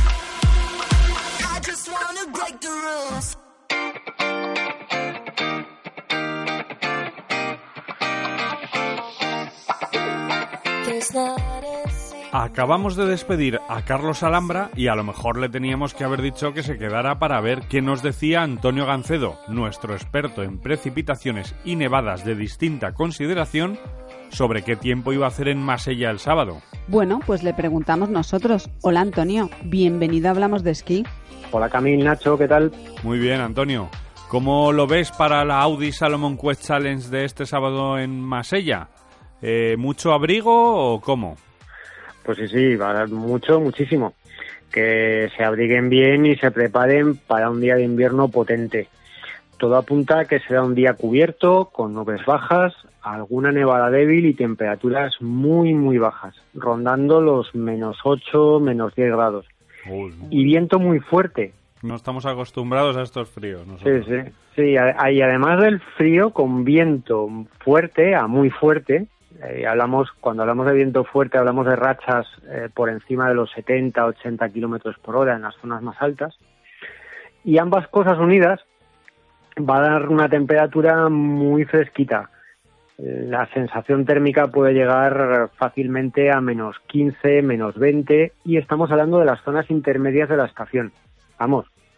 Acabamos de despedir a Carlos Alhambra y a lo mejor le teníamos que haber dicho que se quedara para ver qué nos decía Antonio Gancedo, nuestro experto en precipitaciones y nevadas de distinta consideración, sobre qué tiempo iba a hacer en Masella el sábado. Bueno, pues le preguntamos nosotros. Hola, Antonio, bienvenido a Hablamos de Esquí. Hola, Camil, Nacho, ¿qué tal? Muy bien, Antonio. ¿Cómo lo ves para la Audi Salomon Quest Challenge de este sábado en Masella? Eh, ¿Mucho abrigo o cómo? Pues sí, sí, va a dar mucho, muchísimo. Que se abriguen bien y se preparen para un día de invierno potente. Todo apunta a que será un día cubierto, con nubes bajas, alguna nevada débil y temperaturas muy, muy bajas, rondando los menos ocho, menos diez grados. Uy. Y viento muy fuerte. No estamos acostumbrados a estos fríos nosotros. Sí, sí. Sí, y además del frío, con viento fuerte, a muy fuerte. Eh, hablamos Cuando hablamos de viento fuerte hablamos de rachas eh, por encima de los setenta, ochenta kilómetros por hora en las zonas más altas, y ambas cosas unidas va a dar una temperatura muy fresquita. Eh, la sensación térmica puede llegar fácilmente a menos quince, menos veinte, y estamos hablando de las zonas intermedias de la estación. Vamos,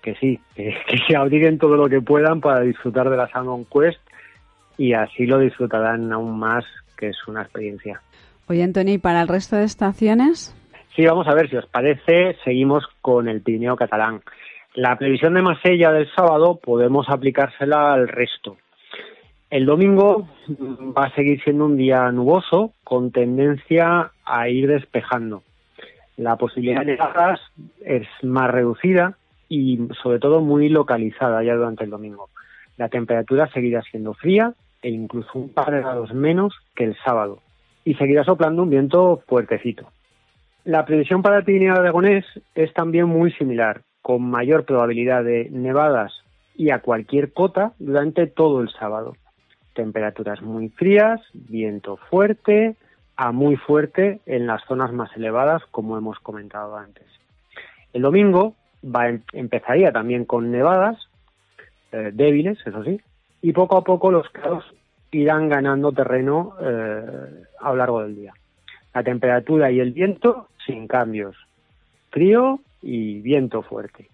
que sí, que, que se abriguen todo lo que puedan para disfrutar de la Salmon Quest y así lo disfrutarán aún más, que es una experiencia. Oye, Antonio, ¿y para el resto de estaciones? Sí, vamos a ver, si os parece, seguimos con el Pirineo catalán. La previsión de Marsella del sábado podemos aplicársela al resto. El domingo va a seguir siendo un día nuboso, con tendencia a ir despejando. La posibilidad de nevadas es más reducida y sobre todo muy localizada ya durante el domingo. La temperatura seguirá siendo fría e incluso un par de grados menos que el sábado, y seguirá soplando un viento fuertecito. La previsión para el Pirineo aragonés es también muy similar, con mayor probabilidad de nevadas y a cualquier cota durante todo el sábado. Temperaturas muy frías, viento fuerte a muy fuerte en las zonas más elevadas, como hemos comentado antes. El domingo va a, empezaría también con nevadas, eh, débiles, eso sí, y poco a poco los claros irán ganando terreno eh, a lo largo del día. La temperatura y el viento sin cambios, frío y viento fuerte.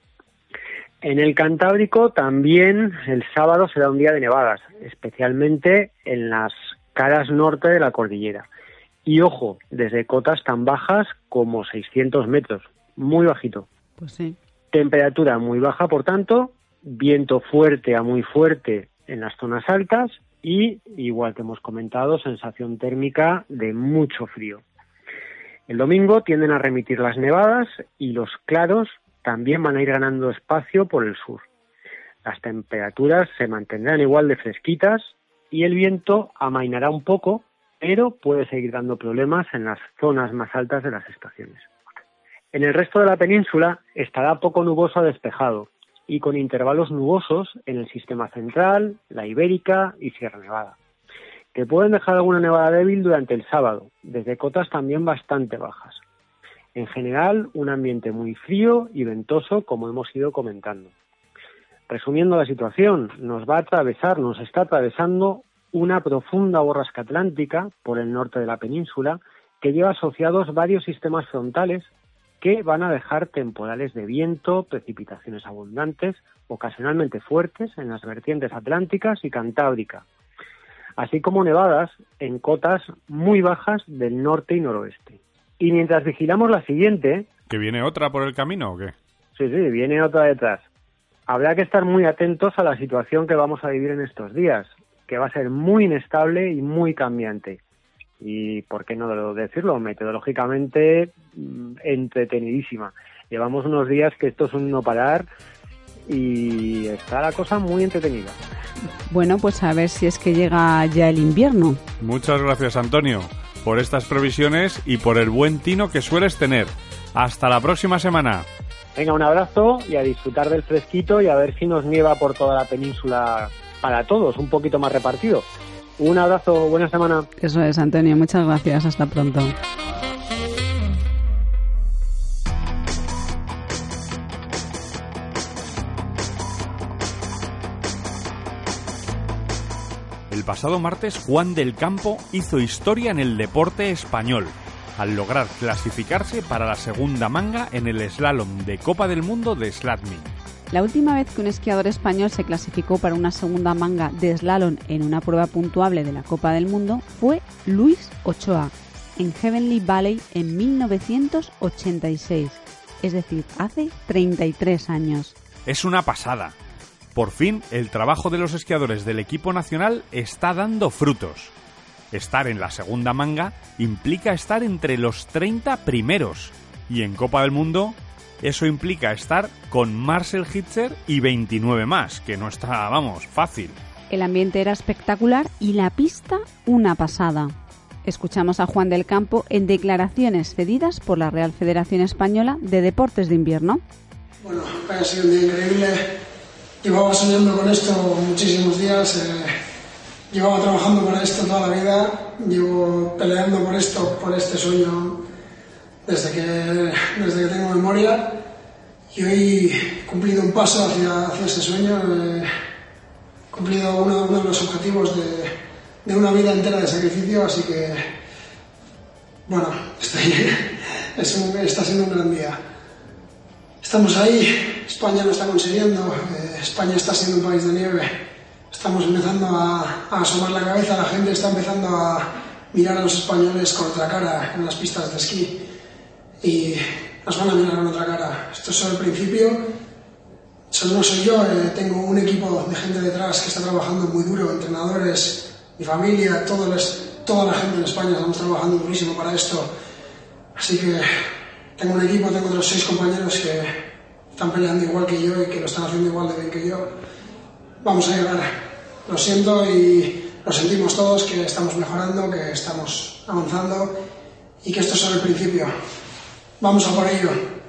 En el Cantábrico también el sábado será un día de nevadas, especialmente en las caras norte de la cordillera. Y ojo, desde cotas tan bajas como seiscientos metros, muy bajito. Pues sí. Temperatura muy baja, por tanto, viento fuerte a muy fuerte en las zonas altas y, igual que hemos comentado, sensación térmica de mucho frío. El domingo tienden a remitir las nevadas y los claros también van a ir ganando espacio por el sur. Las temperaturas se mantendrán igual de fresquitas y el viento amainará un poco, pero puede seguir dando problemas en las zonas más altas de las estaciones. En el resto de la península estará poco nuboso a despejado y con intervalos nubosos en el sistema central, la Ibérica y Sierra Nevada, que pueden dejar alguna nevada débil durante el sábado, desde cotas también bastante bajas. En general, un ambiente muy frío y ventoso, como hemos ido comentando. Resumiendo la situación, nos va a atravesar, nos está atravesando una profunda borrasca atlántica por el norte de la península que lleva asociados varios sistemas frontales que van a dejar temporales de viento, precipitaciones abundantes, ocasionalmente fuertes en las vertientes atlánticas y cantábrica, así como nevadas en cotas muy bajas del norte y noroeste. Y mientras vigilamos la siguiente... ¿Que viene otra por el camino o qué? Sí, sí, viene otra detrás. Habrá que estar muy atentos a la situación que vamos a vivir en estos días, que va a ser muy inestable y muy cambiante. Y, ¿por qué no decirlo? Meteorológicamente entretenidísima. Llevamos unos días que esto es un no parar y está la cosa muy entretenida. Bueno, pues a ver si es que llega ya el invierno. Muchas gracias, Antonio, por estas previsiones y por el buen tino que sueles tener. Hasta la próxima semana. Venga, un abrazo y a disfrutar del fresquito y a ver si nos nieva por toda la península para todos, un poquito más repartido. Un abrazo, buena semana. Eso es, Antonio, muchas gracias, hasta pronto. El pasado martes, Juan del Campo hizo historia en el deporte español, al lograr clasificarse para la segunda manga en el slalom de Copa del Mundo de Sladmin. La última vez que un esquiador español se clasificó para una segunda manga de slalom en una prueba puntuable de la Copa del Mundo fue Luis Ochoa, en Heavenly Valley en mil novecientos ochenta y seis, es decir, hace treinta y tres años. Es una pasada. Por fin, el trabajo de los esquiadores del equipo nacional está dando frutos. Estar en la segunda manga implica estar entre los treinta primeros, y en Copa del Mundo eso implica estar con Marcel Hirscher y veintinueve más, que no está, vamos, fácil. El ambiente era espectacular y la pista una pasada. Escuchamos a Juan del Campo en declaraciones cedidas por la Real Federación Española de Deportes de Invierno. Bueno, ha sido un día increíble. Llevaba soñando con esto muchísimos días. Eh, llevaba trabajando para esto toda la vida. Llevo peleando por esto, por este sueño, desde que, desde que tengo memoria. Y hoy he cumplido un paso hacia, hacia ese sueño. He cumplido uno, uno de los objetivos de, de una vida entera de sacrificio. Así que, bueno, estoy, es un, está siendo un gran día. estamos ahí, España lo está consiguiendo, eh, España está siendo un país de nieve, estamos empezando a, a asomar la cabeza, la gente está empezando a mirar a los españoles con otra cara en las pistas de esquí y nos van a mirar con otra cara. Esto es solo el principio, solo no soy yo, eh, tengo un equipo de gente detrás que está trabajando muy duro, entrenadores, mi familia, todo les, toda la gente en España estamos trabajando durísimo para esto, así que tengo un equipo, tengo otros seis compañeros que están peleando igual que yo y que lo están haciendo igual de bien que yo. Vamos a llegar, lo siento y lo sentimos todos, que estamos mejorando, que estamos avanzando y que esto es solo el principio. Vamos a por ello.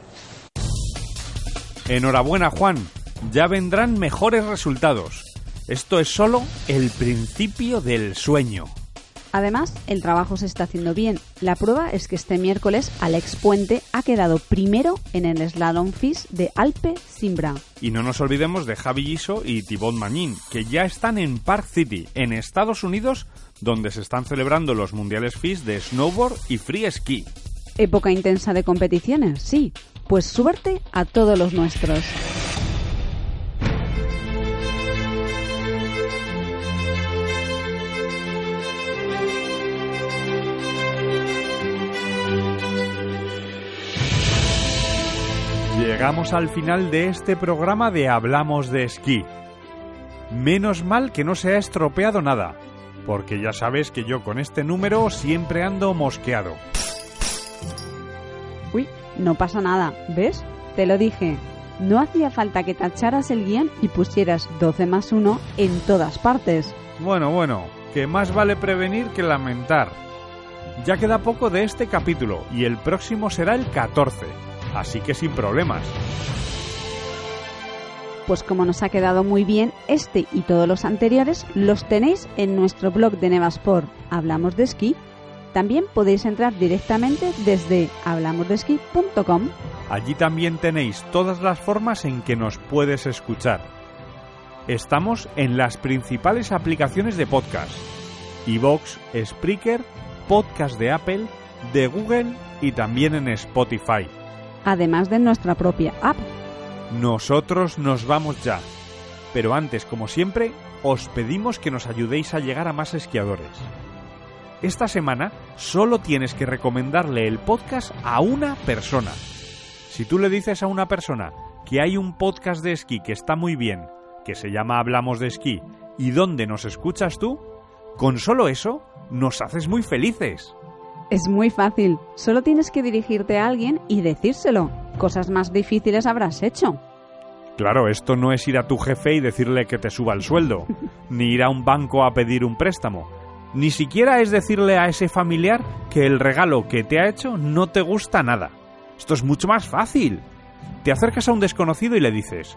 Enhorabuena, Juan. Ya vendrán mejores resultados. Esto es solo el principio del sueño. Además, el trabajo se está haciendo bien. La prueba es que este miércoles Alex Puente ha quedado primero en el Slalom F I S de Alpe Simbra. Y no nos olvidemos de Javi Giso y Thibaut Magnin, que ya están en Park City, en Estados Unidos, donde se están celebrando los mundiales F I S de snowboard y free ski. Época intensa de competiciones, sí. Pues suerte a todos los nuestros. Llegamos al final de este programa de Hablamos de Esquí. Menos mal que no se ha estropeado nada, porque ya sabes que yo con este número siempre ando mosqueado. Uy, no pasa nada, ¿ves? Te lo dije. No hacía falta que tacharas el guión y pusieras doce más uno en todas partes. Bueno, bueno, que más vale prevenir que lamentar. Ya queda poco de este capítulo y el próximo será el catorce. Así que sin problemas. Pues como nos ha quedado muy bien, este y todos los anteriores los tenéis en nuestro blog de Nevasport, Hablamos de Esquí. También podéis entrar directamente desde hablamos de esquí punto com. Allí también tenéis todas las formas en que nos puedes escuchar. Estamos en las principales aplicaciones de podcast: iVoox, Spreaker, Podcast de Apple, de Google y también en Spotify. Además de nuestra propia app. Nosotros nos vamos ya, pero antes, como siempre, os pedimos que nos ayudéis a llegar a más esquiadores. Esta semana solo tienes que recomendarle el podcast a una persona. Si tú le dices a una persona que hay un podcast de esquí que está muy bien, que se llama Hablamos de Esquí, y donde nos escuchas tú, con solo eso nos haces muy felices. Es muy fácil, solo tienes que dirigirte a alguien y decírselo. Cosas más difíciles habrás hecho. Claro, esto no es ir a tu jefe y decirle que te suba el sueldo, ni ir a un banco a pedir un préstamo. Ni siquiera es decirle a ese familiar que el regalo que te ha hecho no te gusta nada. Esto es mucho más fácil. Te acercas a un desconocido y le dices: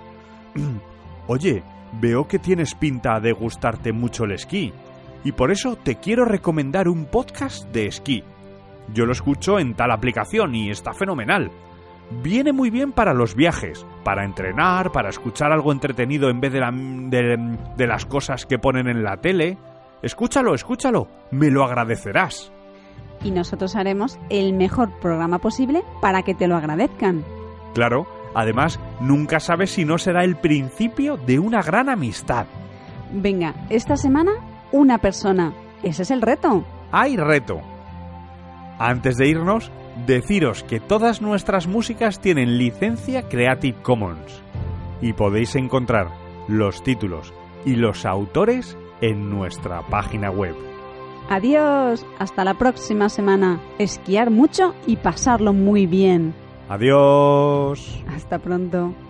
oye, veo que tienes pinta de gustarte mucho el esquí, y por eso te quiero recomendar un podcast de esquí. Yo lo escucho en tal aplicación y está fenomenal. Viene muy bien para los viajes, para entrenar, para escuchar algo entretenido en vez de, la, de, de las cosas que ponen en la tele. Escúchalo, escúchalo, me lo agradecerás. Y nosotros haremos el mejor programa posible para que te lo agradezcan. Claro, además, nunca sabes si no será el principio de una gran amistad. Venga, esta semana, una persona. Ese es el reto. ¡Hay reto! Antes de irnos, deciros que todas nuestras músicas tienen licencia Creative Commons y podéis encontrar los títulos y los autores en nuestra página web. Adiós, hasta la próxima semana. Esquiar mucho y pasarlo muy bien. Adiós. Hasta pronto.